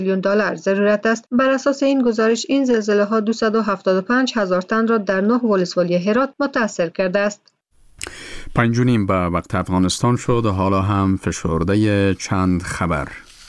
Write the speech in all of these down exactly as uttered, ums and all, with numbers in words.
میلیون دلار ضرورت است. بر اساس این گزارش این زلزله ها دویست و هفتاد و پنج هزار تن را در نه ولسوالی هرات متاثر کرده است. پنج و نیم به وقت افغانستان شد. حالا هم فشرده چند خبر.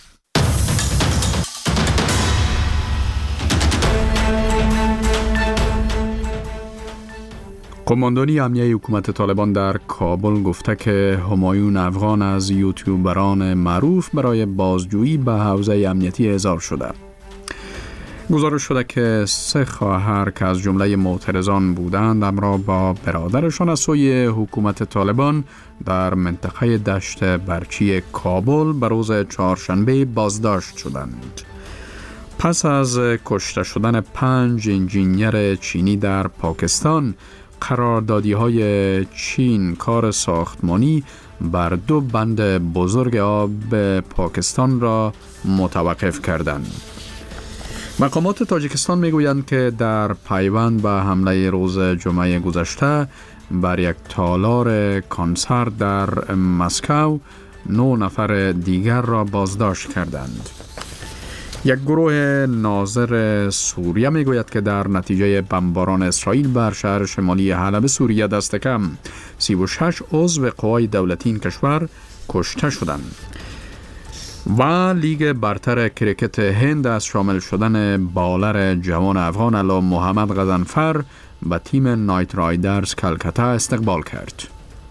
قماندانی امنیه حکومت طالبان در کابل گفته که همایون افغان از یوتیوبران معروف برای بازجویی به حوزه امنیتی احضار شده. گزارش شده که سه خواهر که از جمله معترضان بودند همراه با برادرشان از سوی حکومت طالبان در منطقه دشت برچی کابل به روز چهارشنبه بازداشت شدند. پس از کشته شدن پنج انجینیر چینی در پاکستان، قراردادی‌های چین کار ساختمانی بر دو بند بزرگ آب پاکستان را متوقف کردند. مقامات تاجیکستان میگویند که در پیوند به حمله روز جمعه گذشته بر یک تالار کنسرت در مسکو نه نفر دیگر را بازداشت کردند. یک گروه ناظر سوریه میگوید که در نتیجه بمباران اسرائیل بر شهر شمالی حلب سوریه دست کم سی و شش عضو قوای دولتی این کشور کشته شدند. و لیگ برتر کریکت هند از شامل شدن بالر جوان افغان علا محمد غضنفر به تیم نایت رایدرز کلکتا استقبال کرد.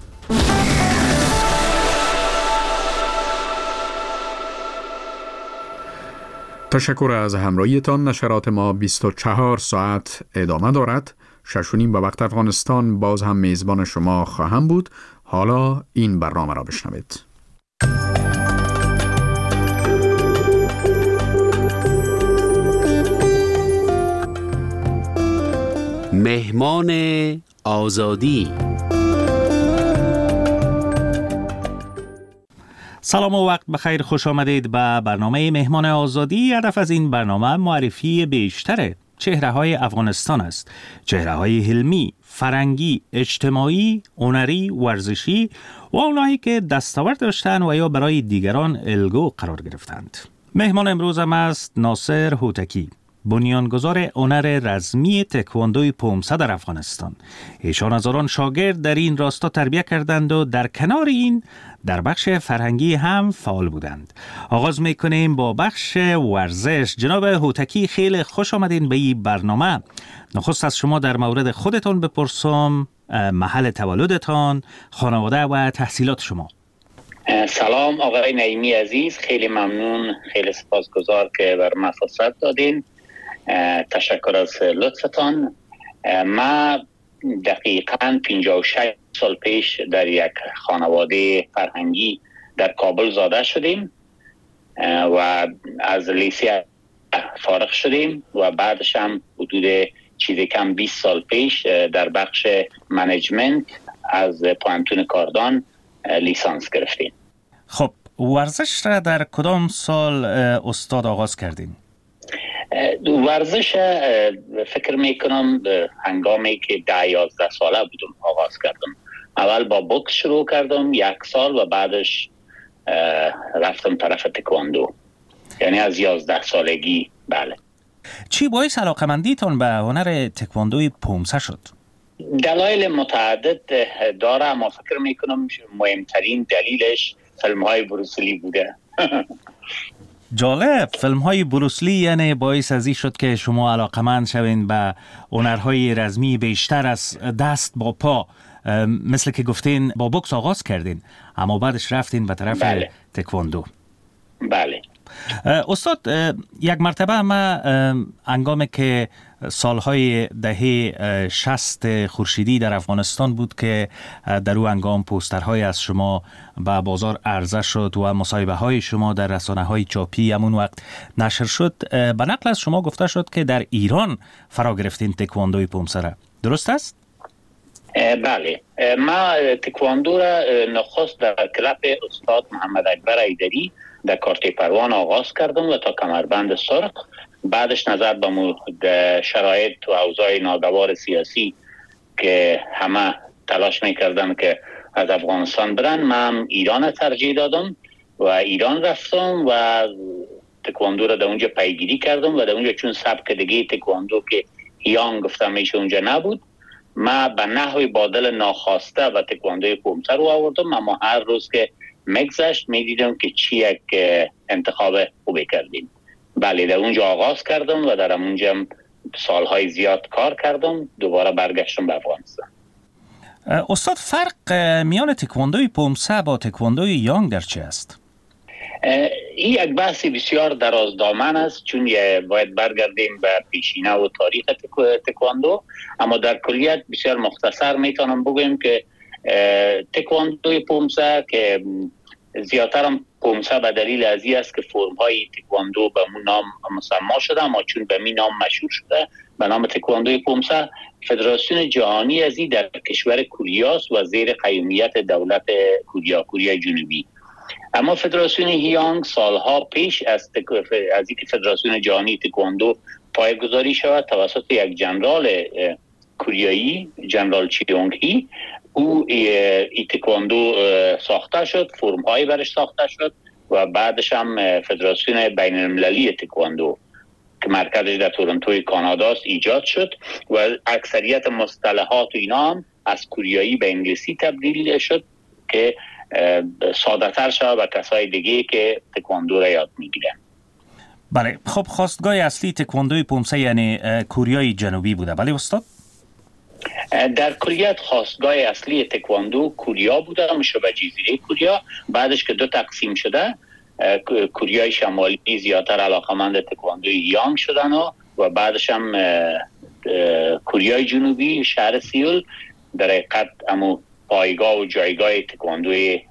تشکر از همراهیتان. نشرات ما بیست و چهار ساعت ادامه دارد. شش و نیم به وقت افغانستان باز هم میزبان شما خواهم بود. حالا این برنامه را بشنوید. مهمان آزادی. سلام و وقت بخیر، خوش آمدید به برنامه مهمان آزادی. هدف از این برنامه معرفی بیشتر چهره های افغانستان است. چهره های علمی، فرهنگی، اجتماعی، هنری، ورزشی و اونایی که دستاورد داشتند و یا برای دیگران الگو قرار گرفتند. مهمان امروزم است ناصر هوتکی، بنیانگذار هنر رزمی تکواندوی پومسه در افغانستان. ایشان از آن شاگرد در این راستا تربیت کردند و در کنار این در بخش فرهنگی هم فعال بودند. آغاز میکنیم با بخش ورزش. جناب هوتکی، خیلی خوش آمدین به این برنامه. نخست از شما در مورد خودتان بپرسم، محل تولدتان، خانواده و تحصیلات شما. سلام آقای نعیمی عزیز، خیلی ممنون، خیلی سپاسگزار که بر من فرصت دادین. تشکر از لطفتان. ما دقیقاً پنجاه و شش سال پیش در یک خانواده فرهنگی در کابل زاده شدیم و از لیسه فارغ شدیم و بعدش هم حدود چیزی کم بیست سال پیش در بخش منیجمنت از پوهنتون کاردان لیسانس گرفتیم. خب ورزش را در کدام سال استاد آغاز کردین؟ ورزش فکر میکنم هنگامی که ده یازده ساله بودم آغاز کردم. اول با بوکس شروع کردم یک سال و بعدش رفتم طرف تکواندو، یعنی از یازده سالگی. بله. چی باعث علاقمندیتون به هنر تکواندوی پومسه شد؟ دلایل متعدد داره، اما فکر میکنم مهمترین دلیلش فیلم های بروسلی بوده. جالب، فیلم های بروسلی یعنی باعث ازی شد که شما علاقمند شوین به هنرهای رزمی بیشتر از دست با پا. مثل که گفتین با بوکس آغاز کردین اما بعدش رفتین به طرف بله. تکواندو. بله. استاد، یک مرتبه ما هنگامی که سالهای دهه شصت خورشیدی در افغانستان بود که در او هنگام پوسترهای از شما به بازار عرضه شد و مصاحبه های شما در رسانه های چاپی همون وقت نشر شد، به نقل از شما گفته شد که در ایران فرا گرفتین تکواندوی پومسه را. درست است؟ بله، ما تکواندو را نخست در کلاب استاد محمد اکبر ایدری در کارت پروان آغاز کردم و تا کمربند سرخ. بعدش نظر به شرایط و اوضاع ناگوار سیاسی که همه تلاش میکردن که از افغانستان برن، من ایران ترجیح دادم و ایران رفتم و تکواندو را در اونجا پیگیری کردم و در اونجا چون سبک دیگه تکواندو که هیانگ گفتم میشه اونجا نبود، ما به نحوی بادل ناخواسته و تکواندوی پومسه رو آوردم. اما هر روز که مگذشت میدیدم که چی یک انتخاب خوبی کردیم. بله در اونجا آغاز کردم و در اونجا سالهای زیاد کار کردم. دوباره برگشتم به افغانستان. استاد فرق میان تکواندوی پومسه با تکواندوی یانگ در چی است؟ این یک بحث بسیار درازدامن است، چون باید برگردیم به پیشینه و تاریخ تکواندو. اما در کلیت بسیار مختصر میتونم بگویم که تکواندوی پومسه که زیادتر هم پومسه به دلیل از این است که فرم های تکواندو به مون نام مسما شده، اما چون به می نام مشهور شده به نام تکواندوی پومسه، فدراسیون جهانی از این در کشور کوریا است و زیر قیومیت دولت کوریا کوریا جنوبی. اما فدراسیون هیانگ سالها پیش از تک... از اینکه فدراسیون جهانی تکواندو پایه‌گذاری شود توسط یک جنرال کوریایی، جنرال چیونگ هی، او ای تکواندو ساخته شد، فرم هایی برش ساخته شد و بعدش هم فدراسیون بین المللی تکواندو که مرکزش در تورنتوی کانادا است ایجاد شد و اکثریت مصطلحات و اینا هم از کوریایی به انگلیسی تبدیل شد که ساده تر شد و کسای دیگه که تکواندو را یاد میگیرن. بله، خب خواستگاه اصلی تکواندوی پومسه یعنی کوریای جنوبی بوده، بله استاد؟ در کلیت خواستگاه اصلی تکواندو کوریا بوده، مشابه جزیره کوریا. بعدش که دو تقسیم شده، کوریای شمالی زیادتر علاقمند تکواندوی یانگ شدن و, و بعدش هم کوریای جنوبی شهر سیول در حقیقت امو پایگاه و جایگاه تکواندوی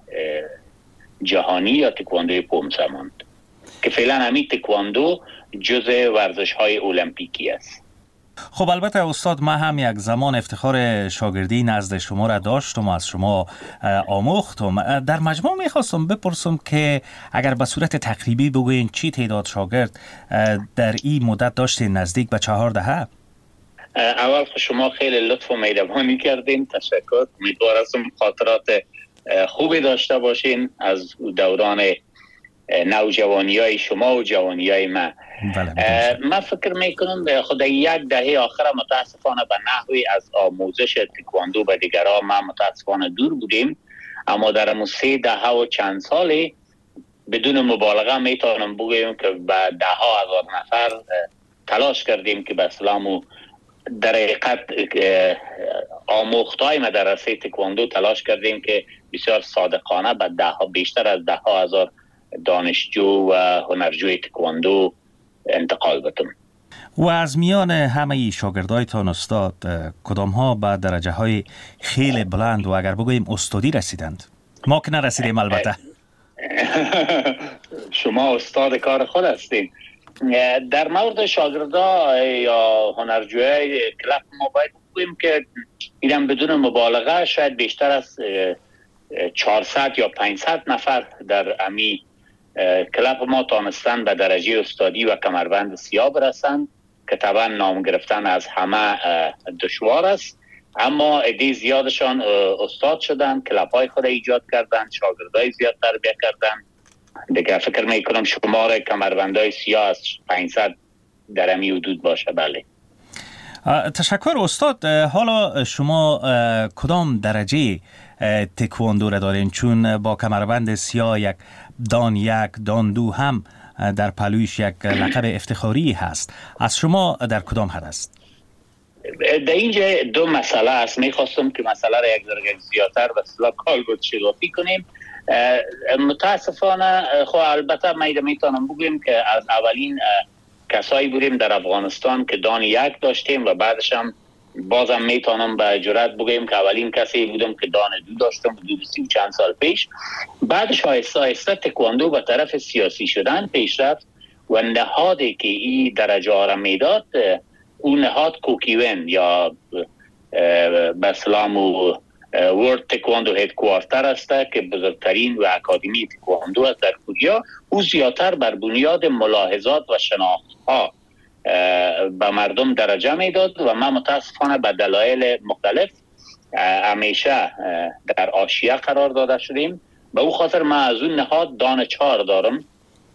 جهانی یا تکواندوی پومسه ماند که فعلا همین تکواندو جزء ورزش های المپیکی است. خب البته استاد، ما هم یک زمان افتخار شاگردی نزد شما را داشتم و از شما آموختم. در مجموع میخواستم بپرسم که اگر به صورت تقریبی بگوین چی تعداد شاگرد در این مدت داشتین؟ نزدیک به چهار دهه. اول شما خیلی لطف و مهربانی کردین، تشکر. امیدوارم خاطرات خوبی داشته باشین از دوران نوجوانی های شما و جوانی های من. من فکر میکنم خود یک دهه آخر متاسفانه به نحوی از آموزش تکواندو به دیگران ما متاسفانه دور بودیم، اما در امون سه دهه و چند سالی بدون مبالغه میتونم بگویم که به ده ها هزار نفر تلاش کردیم که به اسلام در حقیقت آموختای مدرسه تکواندو تلاش کردیم که بسیار صادقانه به ده ها بیشتر از ده ها هزار دانشجو و هنرجوی تکواندو انتقال بدم. و از میان همه شاگردایتان استاد کدام ها به درجه های خیلی بلند و اگر بگوییم استادی رسیدند؟ ما که نرسیدیم البته. شما استاد کار خود هستین. در مورد شاگردا یا هنرجوی کلاب ما باید بگوییم که اینم بدون مبالغه شاید بیشتر از چهارصد یا پانصد نفر در امی کلاب ما تانستن به درجه استادی و کمربند سیاه برسند که طبعا نام گرفتن از همه دشوار است، اما عده زیادشان استاد شدن، کلاب های خود ایجاد کردن، شاگردای زیاد تربیت کردن. دیگه فکر میکنم شمار کمربندهای سیاه از پانصد در امی حدود باشه. بله. تشکر استاد. حالا شما کدام درجه تکواندو را دارین؟ چون با کمربند سیاه یک دان یک دان دو هم در پلویش یک لقب افتخاری هست. از شما در کدام حد است؟ در اینجا دو مسئله است. میخواستم که مسئله را یک درجه زیادتر به اصطلاح کالبد شگافی کنیم. متاسفانه خب البته میده میتونم بگویم که از اولین کسایی بودیم در افغانستان که دان یک داشتیم و بعدش هم بازم میتونم به جرات بگویم که اولین کسی بودم که دان دو داشتم حدود سی و چند سال پیش. بعدش آهسته آهسته تکواندو به طرف سیاسی شدن پیش رفت و نهادی که این درجه ها را میداد اون نهاد کوکیون یا به اسلام و ورلد تکواندو هدکوارتر است که بزرگترین و اکادمی تکواندو است در کوریا. او زیادتر بر بنیاد ملاحظات و شناخت ها به مردم درجه میداد و ما متاسفانه به دلایل مختلف همیشه در حاشیه قرار داده شدیم. به او خاطر ما از اون نهاد دان چهار دارم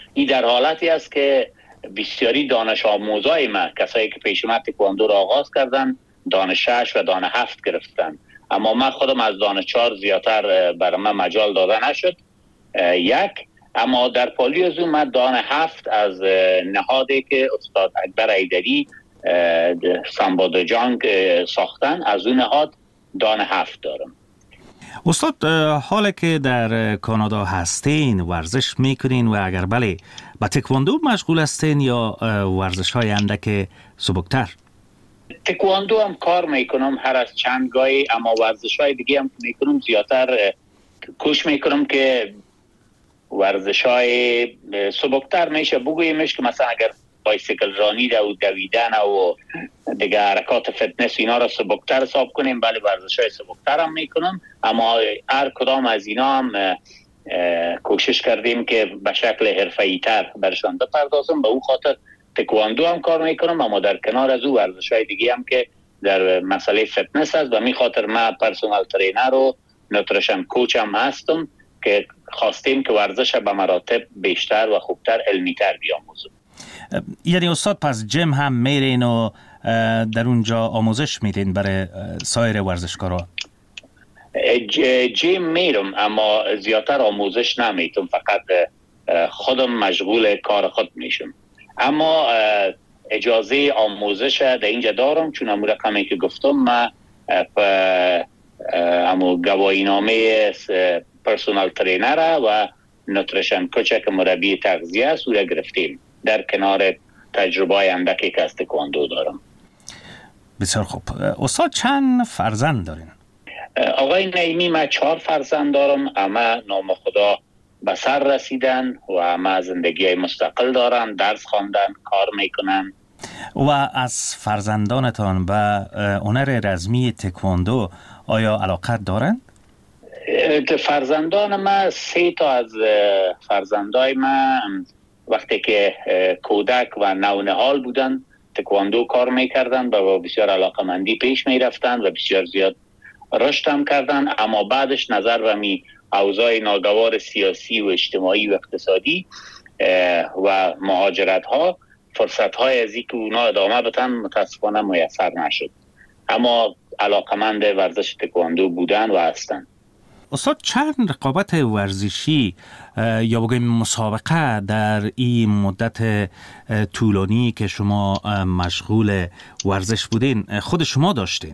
این در حالتی است که بسیاری دانش آموزای ما، کسایی که پیش من تکواندو را آغاز کردن، دانش شش و دانش هفت گرفتن، اما من خودم از دانش چهار زیادتر برای من مجال داده نشد. یک، اما در پالی از اون من دانش هفت از نهادی که استاد اکبر ایدری سامبادو جانگ ساختن، از اون نهاد دانش هفت دارم. استاد، حالا که در کانادا هستین ورزش میکنین و اگر بله با تکواندو مشغول هستین یا ورزش های اندک سبکتر؟ تکواندو هم کار میکنم هر از چند گاهی، اما ورزش های دیگه هم میکنم زیادتر کوشش میکنم که ورزش های سبکتر میشه بگویمش که مثلا اگر بایسیکل رانی و دویدن و دیگه حرکات فتنس اینا را سبکتر حساب کنیم، بله ورزش های سبکتر هم میکنم، اما هر کدام از اینا هم کوشش کردیم که به شکل حرفه‌ای تر برشان بپردازم. به اون خاطر تکواندو هم کار میکنم، اما در کنار از او ورزش های دیگه هم که در مسئله فتنس هست. و می خاطر من پرسونال ترینر و نوتریشن کوچ هم هستم که خواستیم که ورزش به مراتب بیشتر و خوبتر علمیتر بیاموزم. یعنی استاد پس جیم هم میرین و در اونجا آموزش میدین برای سایر ورزشکارا؟ جیم میرم اما زیادتر آموزش نمیتونم، فقط خودم مشغول کار خود میشم. اما اجازه آموزش در اینجا دارم، چون امور رقمی که گفتم من اما گواهی نامه پرسونال ترینر و نوتریشن کوچ که مربی تغذیه است او را گرفتیم، در کنار تجربه اندکی که از تکواندو دارم. بسیار خوب. استاد چند فرزند دارین؟ آقای نعیمی من چهار فرزند دارم، اما نام خدا به سر رسیدن و اما زندگی مستقل دارن، درس خواندن، کار میکنن. و از فرزندانتان به هنر رزمی تکواندو آیا علاقت دارن؟ فرزندان ما سه تا از فرزندای ما وقتی که کودک و نونهال بودن تکواندو کار میکردن و بسیار علاقمندی پیش میرفتن و بسیار زیاد رشد هم کردن، اما بعدش نظر و می اوضاع ناگوار سیاسی و اجتماعی و اقتصادی و مهاجرت ها فرصت های از اینکه اونا ادامه بدن متاسفانه میسر نشد، اما علاقمند ورزش تکواندو بودن و هستن. استاد چند رقابت ورزشی یا بگویم مسابقه در این مدت طولانی که شما مشغول ورزش بودین خود شما داشتین؟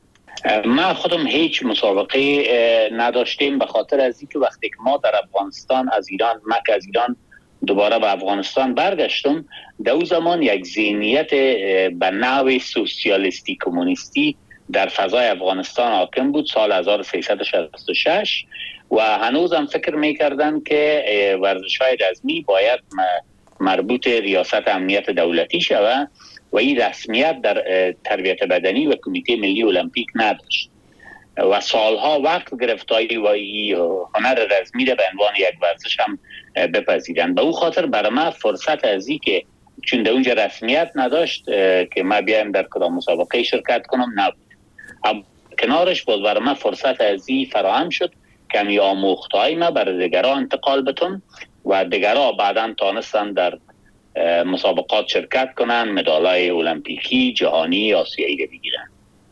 ما خودم هیچ مسابقه نداشتیم، به خاطر از اینکه وقتی که ما در افغانستان از ایران ما که از ایران دوباره به افغانستان برگشتم، در اون زمان یک ذهنیت به نوع سوسیالیستی کمونیستی در فضای افغانستان حاکم بود سال هزار و سیصد و شصت و شش و هنوزم فکر میکردن که ورزش های رزمی باید مربوط ریاست امنیت دولتی شود و این رسمیت در تربیت بدنی و کمیته ملی المپیک نداشت و سالها وقت گرفتایی و این هنر رزمی را به عنوان یک ورزش هم بپذیرن. به اون خاطر برای من فرصت از این که چون در اونجا رسمیت نداشت که ما بیایم در کدام مسابقه شرکت کنم نبود، اما کنارش بود برای من فرصت از این فراهم شد که می آموختهای ما برای دیگران انتقال بتون و دیگران بعدا تانستن در مسابقات شرکت کنن، مدالای المپیکی، جهانی، آسیایی رو بگیرن.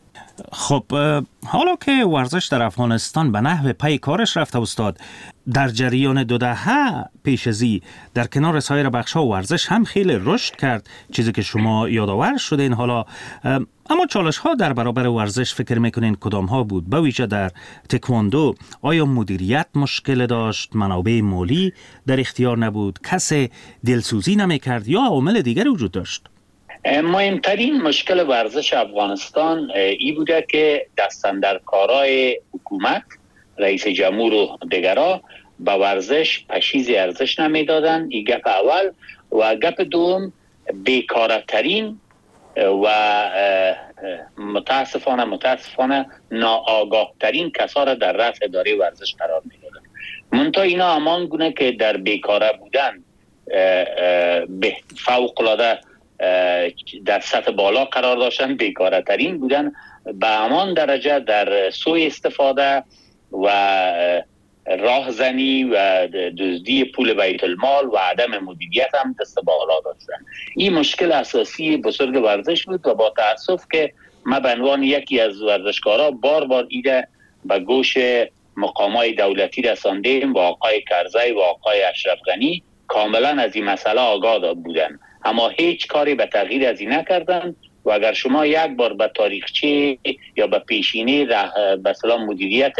خب حالا که ورزش در افغانستان به نحو پی کارش رفته استاد، در جریان دو دهه پیش ازی در کنار سایر بخش‌ها ورزش هم خیلی رشد کرد، چیزی که شما یادآور شدین حالا، اما چالش‌ها در برابر ورزش فکر میکنین کدام ها بود؟ به ویژه در تکواندو آیا مدیریت مشکل داشت، منابع مالی در اختیار نبود، کسی دلسوزی نمیکرد یا عامل دیگری وجود داشت؟ مهمترین مشکل ورزش افغانستان ای بوده که دستاندرکارای حکومت، رئیس جمهور و دیگران به ورزش پشیز ارزش نمیدادن. این گپ اول. و گپ دوم، بیکارترین و متاسفانه متاسفانه ناآگاه ترین کسا را در رأس اداره ورزش قرار میدادن. منتها اینا همان گونه که در بیکاره بودن به فوق العاده در سطح بالا قرار داشتن، بیکاره ترین بودن به همان درجه در سوء استفاده و راهزنی و دزدی پول بیت المال و عدم مدیریت هم دست بالا داشتن. این مشکل اساسی بزرگ ورزش بود و با تأسف که ما به عنوان یکی از ورزشکارا بار بار ایده به گوش مقامات دولتی رساندیم و آقای کرزی و آقای اشرف غنی کاملا از این مسئله آگاه بودن، اما هیچ کاری به تغییر از این نکردن. و اگر شما یک بار به تاریخچه یا به پیشینه به سلام مدیریت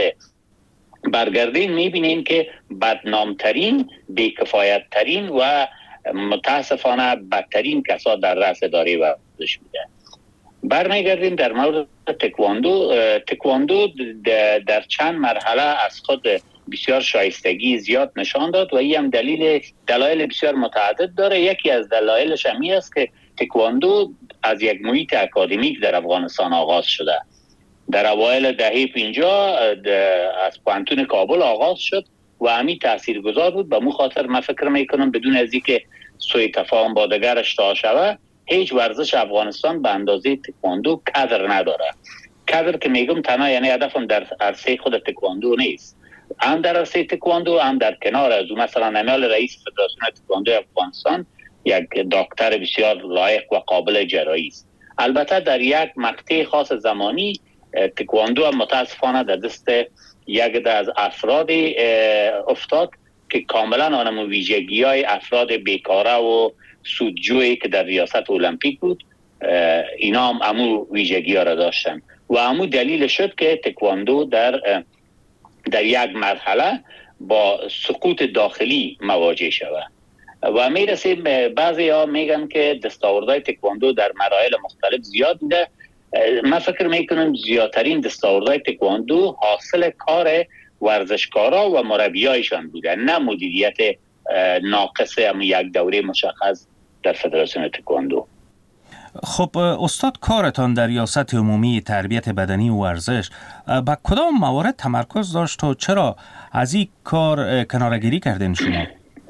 برگردین میبینین که بدنامترین، بیکفایتترین و متاسفانه بدترین کسا در رأس اداره ورزش بوده. برمیگردیم در مورد تکواندو. تکواندو در چند مرحله از خود بسیار شایستگی زیاد نشان داد و این هم دلیل دلایل بسیار متعدد داره. یکی از دلایلش همی است که تکواندو از یک محیط اکادمیک در افغانستان آغاز شده. در اوایل دهه پنجاه از پوهنتون کابل آغاز شد و همین تاثیرگذار بود. به مو خاطر من فکر میکنم بدون از اینکه سوء تفاهم با دگرش تا شوه، هیچ ورزش افغانستان به اندازه تکواندو کادر نداره. کادر که میگم تنها یعنی هدفم در عرصه خود تکواندو نیست، هم در عرصه تکواندو هم در کنار از او. مثلا نمیال رئیس فدراسیون تکواندو افغانستان یک دکتر بسیار لایق و قابل جرایی است. البته در یک مقطع خاص زمانی تکواندو هم متاسفانه در دست یک از افراد افتاد که کاملا آنم ویژگی های افراد بیکاره و سودجویی که در ریاست المپیک بود اینا هم امو ویژگی ها را داشتن و امو دلیل شد که تکواندو در در یک مرحله با سقوط داخلی مواجه شود. و میرسیم بعضی ها میگن که دستاوردهای تکواندو در مراحل مختلف زیاد بوده. من فکر میکنم زیادترین دستاوردهای تکواندو حاصل کار ورزشکارا و مربیایشان بوده، نه مدیریت ناقص هم یک دوره مشخص در فدراسیون تکواندو. خب استاد، کارتان در ریاست عمومی تربیت بدنی و ورزش با کدام موارد تمرکز داشت و چرا از این کار کناره‌گیری کردین شما؟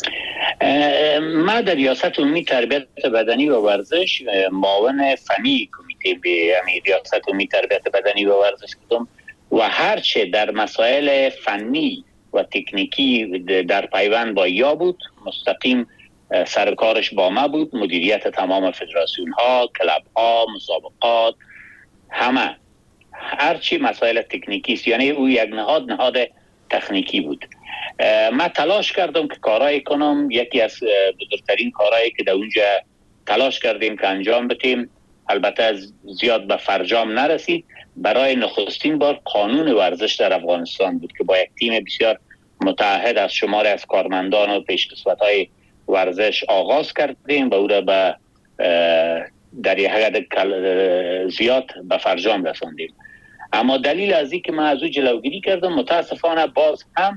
ما در ریاست عمومی تربیت بدنی و ورزش معاون فنی کمیته به ریاست عمومی تربیت بدنی و ورزش بودم و هرچه در مسائل فنی و تکنیکی در پیوند با یا بود مستقیم سرکارش با ما بود. مدیریت تمام فدراسیون ها، کلاب ها، مسابقات، همه هرچی مسائل تکنیکی است، یعنی او یک نهاد نهاد تکنیکی بود. من تلاش کردم که کارایی کنم. یکی از بزرگترین کارهایی که در اونجا تلاش کردیم که انجام بدیم، البته زیاد به فرجام نرسید، برای نخستین بار قانون ورزش در افغانستان بود که با یک تیم بسیار متعهد از شمار از کارمندان و پیشکسوت‌های ورزش آغاز کردیم و او را به در یک حد زیاد به فرجام رساندیم. اما دلیل از این که من از او جلوگیری کردم متاسفانه باز هم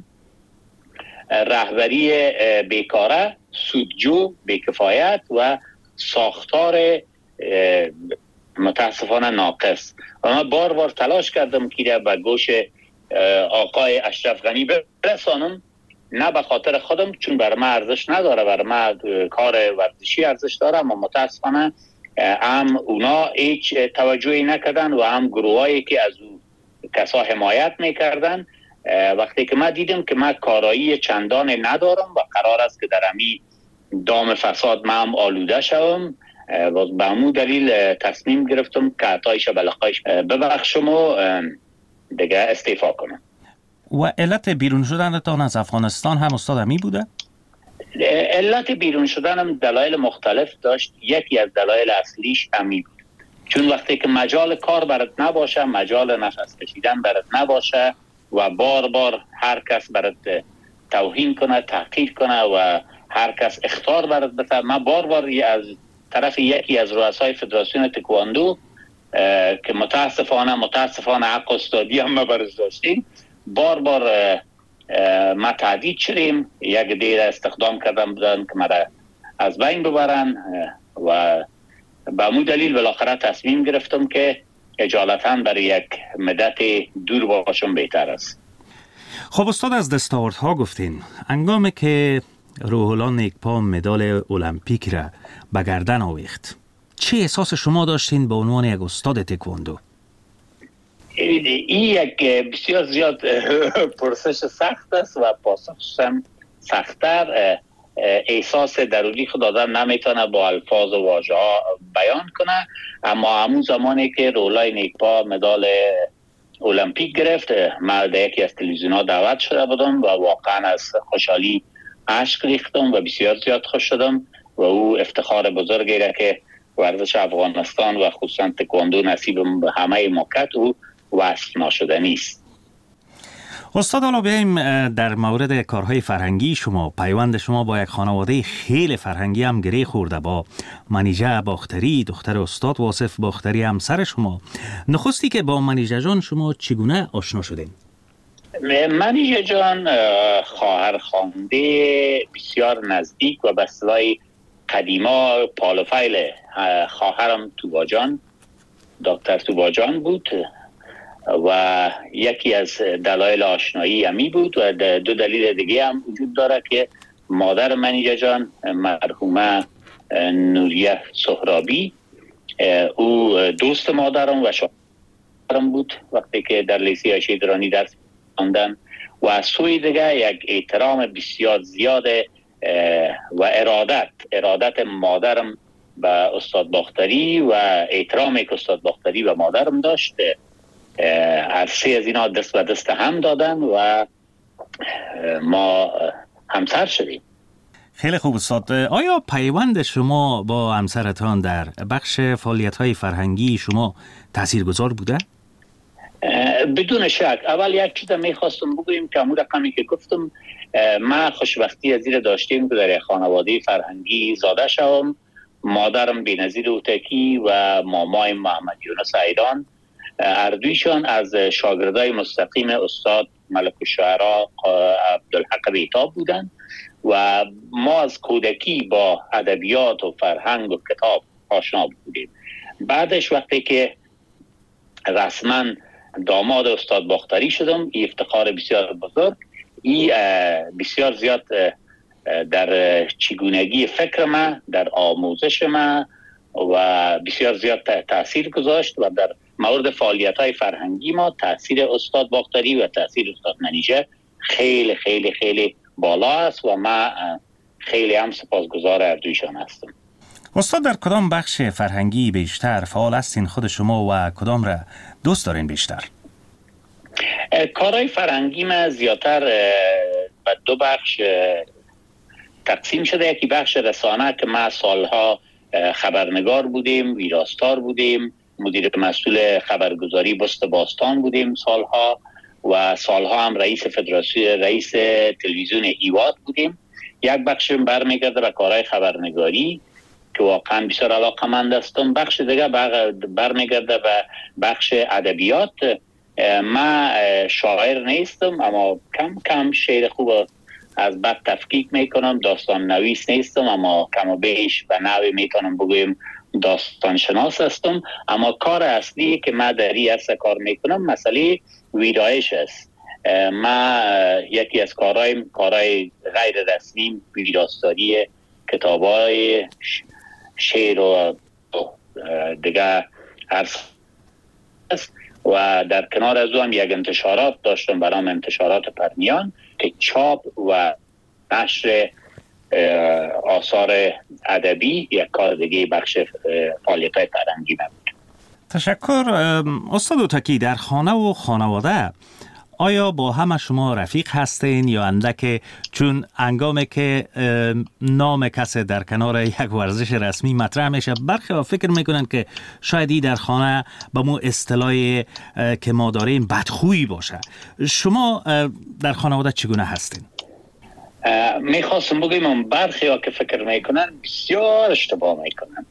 رهبری بیکاره، سودجو، بیکفایت و ساختار متاسفانه ناقص. و من بار بار تلاش کردم که به گوش آقای اشرف غنی برسانم، نه به خاطر خودم چون بر من ارزش نداره، بر من کار ورزشی ارزش داره، اما متاسفانه هم اونا هیچ توجهی نکردن و هم گروهایی که از او کسا حمایت میکردن. وقتی که من دیدم که من کارایی چندان ندارم و قرار است که در همی دام فساد من هم آلوده شوم، و به همون دلیل تصمیم گرفتم که عطایش بلقایش ببخشم و دیگه استعفا کنم. و علت بیرون شدنتان از افغانستان هم استاد همی بوده؟ علت بیرون شدنم دلایل مختلف داشت. یکی از دلایل اصلیش همی بود چون وقتی که مجال کار برات نباشه، مجال نفس کشیدن برات نباشه و بار بار هر کس برات توهین کنه، تحقیر کنه و هر کس اخطار برات بده. من بار بار از طرف یکی از رؤسای فدراسیون تکواندو که متاسفانه متاسفانه حق استادی هم ما برش داشتیم، بار بار ما تهدید شدیم. یک دیر استخدام کردن بودن که ما از بین ببرن و به همون دلیل بالاخره تصمیم گرفتم که اجالتا برای یک مدت دور باشم بهتر است. خب استاد، از دستاوردها گفتین. انگامی که روح الله نیکپا مدال المپیک را به گردن آویخت، چه احساس شما داشتین به عنوان یک استاد تکواندو؟ این یک بسیار زیاد پرسش سخت است و پاسخش هم سخت‌تر. احساس درونی خود آدم نمیتونه با الفاظ و واژه ها بیان کنه، اما همون زمانی که رولای نیکپا مدال المپیک گرفت، من در یکی از تلویزیون ها دعوت شده بودم و واقعا از خوشحالی اشک ریختم و بسیار زیاد خوش شدم و او افتخار بزرگی را که ورزش افغانستان و خصوصا تکواندو نصیب همه ما کرد او وصف ناشدنی است. استاد، حالا بیاییم در مورد کارهای فرهنگی شما. پیوند شما با یک خانواده خیلی فرهنگی هم گره خورده، با منیژه باختری، دختر استاد واصف باختری، همسر شما. نخستی که با منیژه جان شما چگونه آشنا شدین؟ منیژه جان خواهر خوانده بسیار نزدیک و به اصطلاح قدیما پالوفیل خواهرم توباجان، دکتر توباجان بود و یکی از دلایل آشنایی همی بود و دو دلیل دیگه هم وجود داره که مادر منیژه جان مرحومه نوریه سهرابی، او دوست مادرم و شوهرم بود وقتی که در لیسه عایشه درانی درس خواندن و از سوی دیگه یک احترام بسیار زیاد و ارادت ارادت مادرم به استاد باختری و احترامی که استاد باختری و مادرم داشت، از سه از اینا دست به دست هم دادن و ما همسر شدیم. خیلی خوب استاد. آیا پیوند شما با همسرتان در بخش فعالیت‌های فرهنگی شما تاثیرگذار بوده؟ بدون شک. اول یک چیز میخواستم بگویم که همون رقمی که گفتم، ما خوشبختی از این داشتیم که در خانواده فرهنگی زاده شوم. مادرم بی‌نظیر اوتکی و مامای محمد یونس ایدان، اردویشان از شاگردای مستقیم استاد ملک الشعرا عبدالحق بیتاب بودند و ما از کودکی با ادبیات و فرهنگ و کتاب آشنا بودیم. بعدش وقتی که رسما داماد استاد باختری شدم، این افتخار بسیار بزرگ، این بسیار زیاد در چگونگی فکر من، در آموزش من و بسیار زیاد تاثیر گذاشت و در مورد فعالیت‌های فرهنگی ما تاثیر استاد باختری و تاثیر استاد منیژه خیلی خیلی خیلی بالا است و من خیلی هم سپاسگزار اردویشان هستم. استاد، در کدام بخش فرهنگی بیشتر فعال هستین خود شما و کدام را دوست دارین بیشتر؟ کارهای فرهنگی من زیادتر به دو بخش تقسیم شده. یکی بخش رسانه که ما سالها خبرنگار بودیم، ویراستار بودیم، مدیر مسئول خبرگزاری بست باستان بودیم سالها و سالها هم رئیس فدراسیون رئیس تلویزیون ایواد بودیم. یک بخش برمیگرده به کارهای خبرنگاری که واقعا بسیار علاقه‌مند هستم. بخش دیگه برمیگرده به بخش ادبیات. من شاعر نیستم اما کم کم شعر خوب از بد تفکیک میکنم. داستان نویس نیستم اما کم و بیش به نوی میتونم بگویم داستان شناس هستم. اما کار اصلی که من در این عرصه کار میکنم مسئله ویرایش است. من یکی از کارهای کارهای غیر رسمی ویراستاری کتابای شعر و دیگه عرصه است و در کنار از او هم یک انتشارات داشتم به نام انتشارات پرمیان که چاپ و نشر آثار ادبی یک کار دیگه بخش فعالیت‌های فرهنگی بود. تشکر. استاد اوتکی، در خانه و خانواده آیا با همه شما رفیق هستین یا اندک؟ چون انگامی که نام کسی در کنار یک ورزش رسمی مطرح میشه، برخی ها فکر میکنن که شاید ای در خانه با مو اصطلاحی که ما داریم بدخویی باشه. شما در خانواده چگونه هستین؟ میخواستم بگیم برخی ها که فکر میکنن بسیار اشتباه میکنن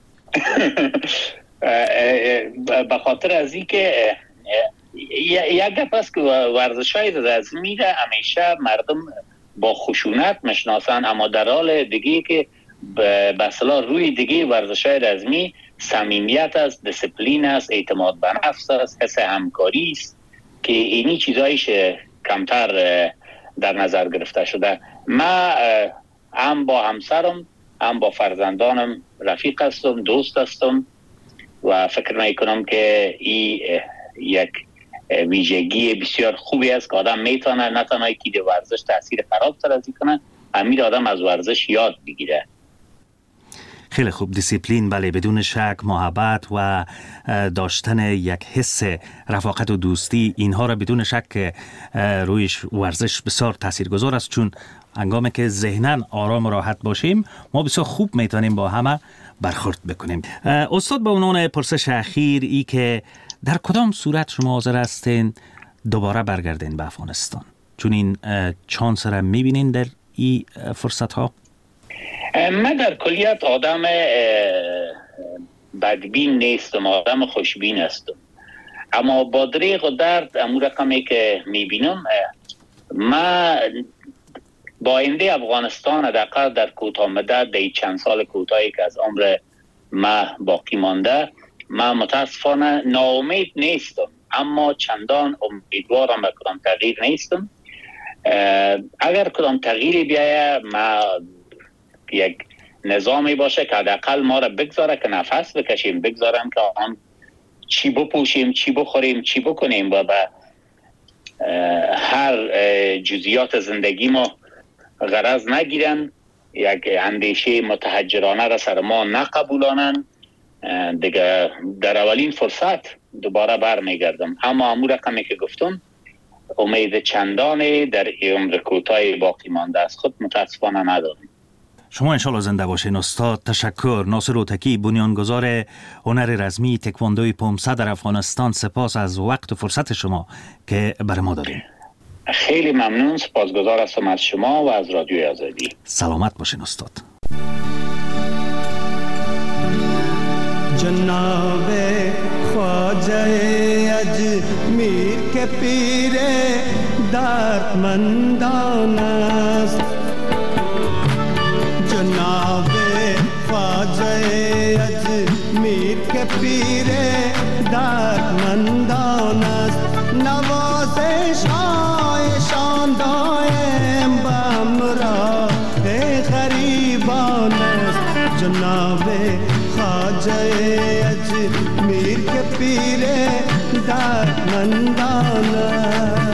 به خاطر از این که یک گپ است که ورزش‌های رسمی را همیشه مردم با خشونت میشناسن، اما در حال دیگه که به اصطلاح روی دیگه ورزش‌های رسمی صمیمیت است، دیسپلین است، اعتماد به نفس است، حس همکاری است که اینی چیزایش کمتر در نظر گرفته شده. من هم با همسرم هم با فرزندانم رفیق هستم، دوست هستم و فکر میکنم که این یک ویژگی بسیار خوبی است که آدم میتونه نه تنها که ورزش تاثیر خراب تر از کنه، همین آدم از ورزش یاد بگیره. خیلی خوب. دیسیپلین، بله، بدون شک محبت و داشتن یک حس رفاقت و دوستی، اینها را بدون شک روی ورزش بسیار تاثیرگذار است، چون هنگامی که ذهناً آرام و راحت باشیم ما بسیار خوب میتونیم با همه برخورد بکنیم. استاد، به عنوان پرسش اخیر ای که در کدام صورت شما حاضر هستین دوباره برگردین به افغانستان، چون این چانس را میبینین در این فرصت ها؟ من در کلیت آدم بدبین نیستم، آدم خوشبین هستم، اما با دریغ و درد امو رقمی که میبینم، من با آینده افغانستان حداقل در کوتاه مدت، در چند سال کوتاهی که از عمر ما باقی مانده، من متاسفانه ناامید نیستم، اما چندان امیدوارم به کدام تغییر نیستم. اگر کدام تغییری بیایه، ما یک نظامی باشه که حداقل ما را بگذاره که نفس بکشیم، بگذارم که آن چی بپوشیم، چی بخوریم، چی بکنیم و به هر جزئیات زندگی ما غرض نگیرن، یک اندیشه متحجرانه را سر ما نقبولانن، دیگه در اولین فرصت دوباره برمیگردم. اما امور رقمی که گفتم، امید چندانی در عمر کوتاه باقی مانده از خود متاسفانه ندارم. شما انشالله زنده باشین استاد. تشکر. ناصر اوتکی، بنیانگذار هنر رزمی تکواندوی پومسه در افغانستان، سپاس از وقت و فرصت شما که برای ما دادین. خیلی ممنون، سپاسگزار هستم از شما و از رادیوی آزادی. سلامت باشین استاد. جناب خواجه اجمیر که پیر دردمندان است، جناب خواجه اجمیر که پیر دردمندان است، نوازش هایشان دائم به همراه غریبان است، جناب خواجه اجمیر که پیر دردمندان است.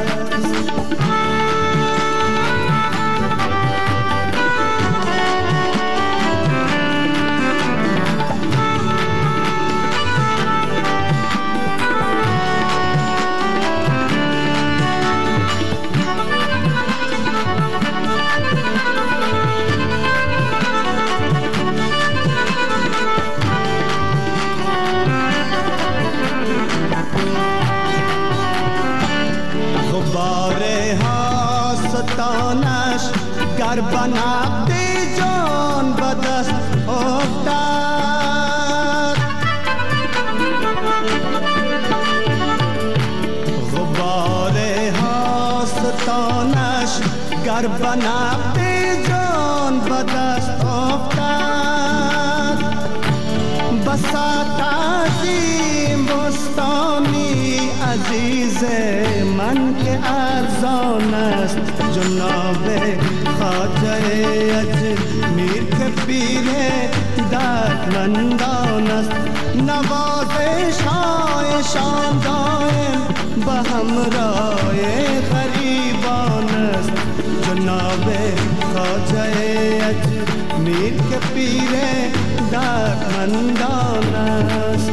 گر بنابدی جان به دست افتاد، غبار هاستانش گر بنابدی جان به دست افتاد، بساط عظیم بستانی عزیز من که ارزان است، جناب خواجه اجمیر که پیر دردمندان است، نوازش هایشان دائم به همراه غریبان است، جناب خواجه اجمیر که پیر دردمندان است.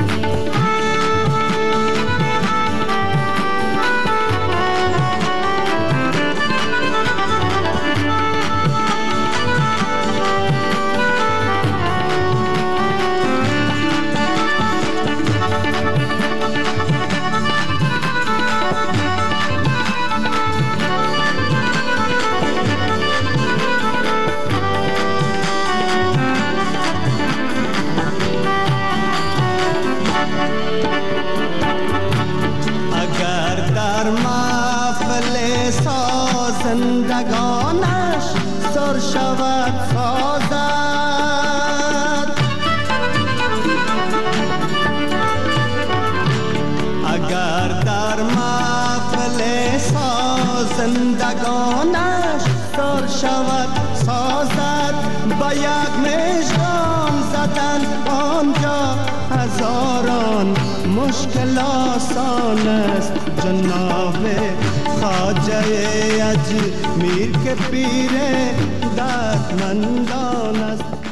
زندگانش سر شود سازد، اگر در محفل زندگانش سر شود سازد، با یک مژگان زدن آنجا هزاران مشکل آسان است جناب خواجه اجمیر که پیر دردمندان است.